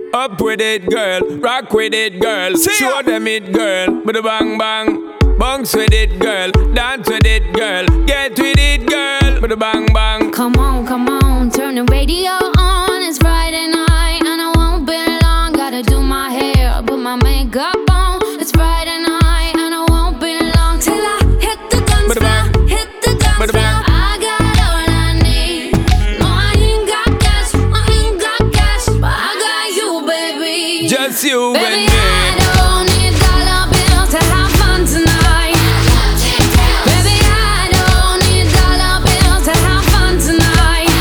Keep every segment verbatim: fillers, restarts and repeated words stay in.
Up with it, girl. Rock with it, girl. See Show ya. Them it, girl. With a bang bang. Bounce with it, girl. Dance with it, girl. Get with it, girl. With a bang bang. Come on, come on. Turn the radio on. It's Friday night and I won't be long. Gotta do my hair, put my makeup on. It's Friday night and I won't be long till I hit the dance floor. Hit the dance floor. I got all I need. No, I ain't got cash. I ain't got cash, but I got you, baby. Just you baby, and me. I don't need dollar bills to have fun tonight. Baby, I don't need dollar bills to have fun tonight.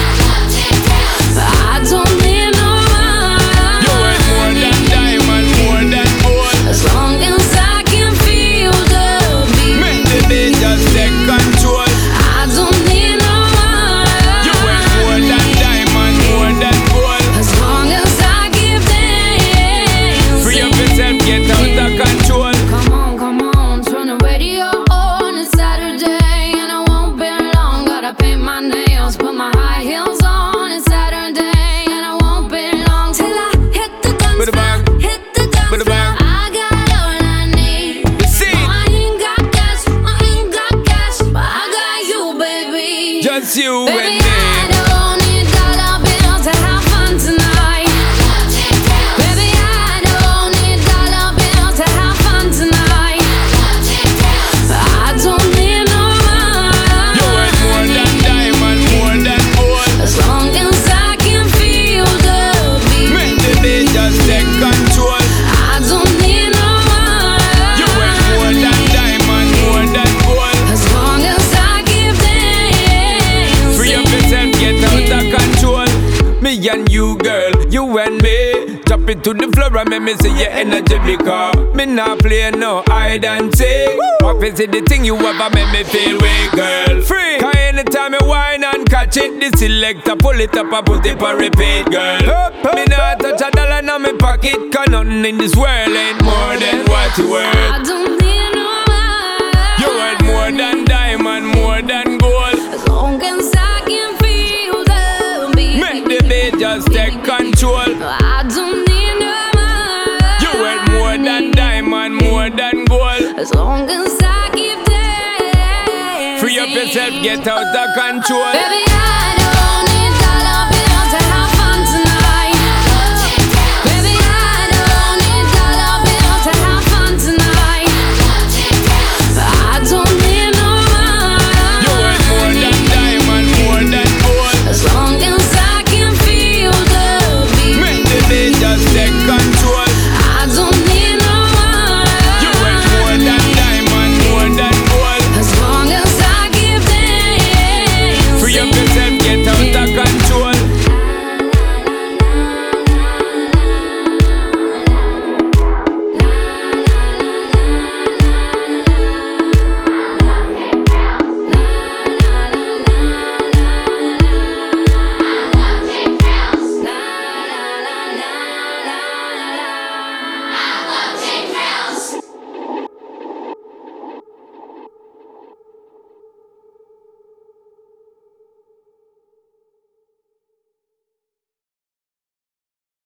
I don't need no money. You ain't more than diamond, more than gold. As long as I can feel the beat. Make the beat just take control. I don't need no money. You ain't more than diamond, more than gold. As long as I keep dancing. Free up yourself, get out of control. Come on, come on, turn the radio on. It's Saturday and I won't be long. Gotta paint my nails, put my high heels on. It's Saturday and I won't be long till I hit the dance With a floor. bang. Hit the dance With a floor. bang. I got all I need. See No, I ain't got cash, I ain't got cash, but I got you, baby. just you Baby, and me. I don't need dollar bills to have fun tonight. Baby, I don't need dollar bills to have fun tonight. I don't need no You ain't more money. than diamond, more than gold. As long as I can feel the beat. Make the beat just take control. I don't need no money. You ain't more than diamond, more than gold. As long as I keep dancing. Free up yourself, get out of control. Me and you, girl, you and me. Drop it to the floor and make me see your energy because me not play no hide and seek. Office is the thing you ever make me feel weak, girl. Free. Cause anytime you whine and catch it, the selector pull it up and put it for repeat, girl. Me not touch a dollar in my pocket, cause nothing in this world ain't more than what you worth. I don't need no money. You worth more than diamond, more than gold. As long as I can feel the beat. Make the beat just take control. I don't need no money. You worth more than diamond, more than gold. As long as I keep dancing. Free up yourself, get out of control. Baby, I don't